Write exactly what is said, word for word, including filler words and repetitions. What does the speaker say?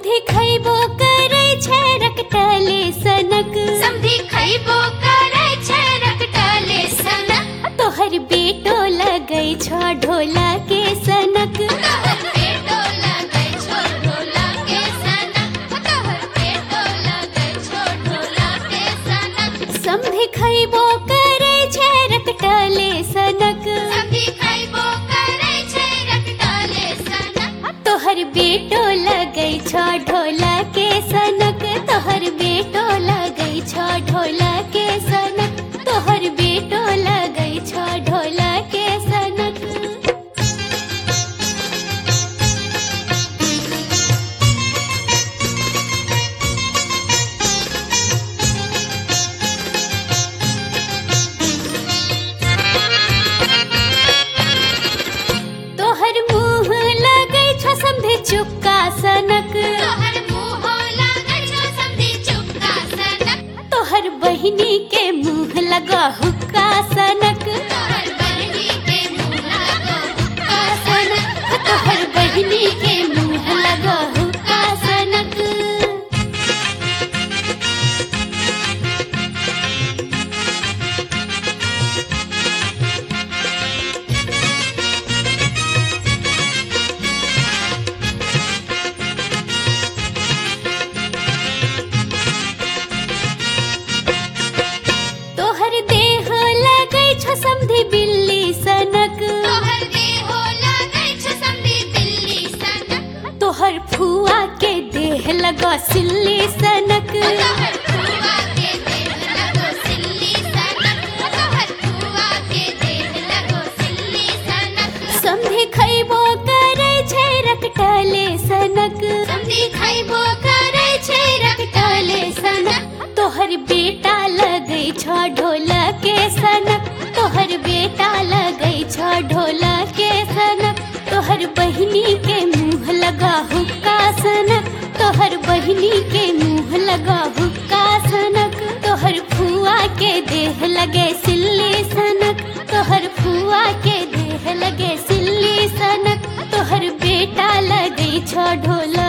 समधी खैबो करे छै रकटले सनक समधी खैबो करे छै रकटले सनक तोहर बेटो लगै छो ढोला के सनक तोहर बेटो लगै छो ढोला के सनक तोहर बेटो लगै छो ढोला के सनक समधी खैबो करे छै रकटले सनक समधी खैबो करे छै रकटले सनक तोहर बेटो लगै छो ढोला के सनक तोहर बेटो लगै छो ढोला के सनक तोहर बेटो लगै छो ढोला के सनक तोहर मुँह लगै छो समधी चुक्का सनक तोहर मुँह लगै छो समधी चुक्का सनक तोहर बहिनी के मुँह लगा हुक्का सनक तोहर बहिनी के मुँह लगो हुक्का सनक तोहर बहिनी के मुँह लगा हुक्का सनक तोहर देह लगै छो समधी बिल्ली सनक तोहर देहो लगै छो समधी बिल्ली सनक तोहर फुआ के देह लगा सिल्ली सनक तोहर फुआ के देह लगो सिल्ली सनक तोहर फुआ के देह लगो सिल्ली सनक समधी खैबो करे छै रकटले सनक समधी खैबो करे छै रकटले सनक तोहर बेटा लगै छो ढोला के सनक तोहर बेटा लगै छो ढोला के सनक तोहर बहिनी के मुँह लगा हुक्का सनक तोहर बहिनी के मुँह लगा हुक्का सनक तोहर फुआ के देह लगे सिल्ली सनक तोहर फुआ के देह लगे सिल्ली सनक तोहर बेटा लगै छो ढोला